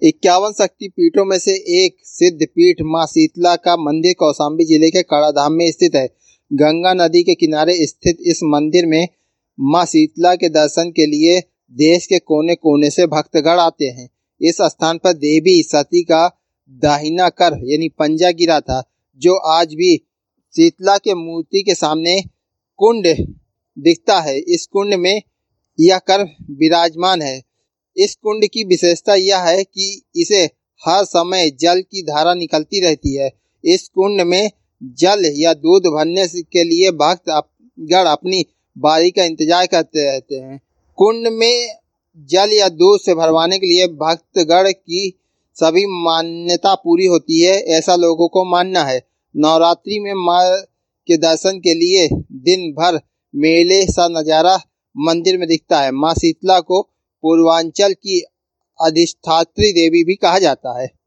51 शक्तिपीठों में से एक सिद्ध पीठ मां शीतला का मंदिर कौशाम्बी जिले के कड़ाधाम में स्थित है। गंगा नदी के किनारे स्थित इस मंदिर में मां शीतला के दर्शन के लिए देश के कोने कोने से भक्तगण आते हैं। इस स्थान पर देवी सती का दाहिना कर यानी पंजा गिरा था, जो आज भी शीतला के मूर्ति के सामने कुंड दिखता है। इस कुंड में यह कर विराजमान है। इस कुंड की विशेषता यह है कि इसे हर समय जल की धारा निकलती रहती है। इस कुंड में जल या दूध भरने के लिए भक्तगण अपनी बारी का इंतजार करते रहते हैं। कुंड में जल या दूध से भरवाने के लिए भक्तगण की सभी मान्यता पूरी होती है, ऐसा लोगों को मानना है। नवरात्रि में मां के दर्शन के लिए दिन भर मेले सा नजारा मंदिर में दिखता है। मां शीतला को पूर्वांचल की अधिष्ठात्री देवी भी कहा जाता है।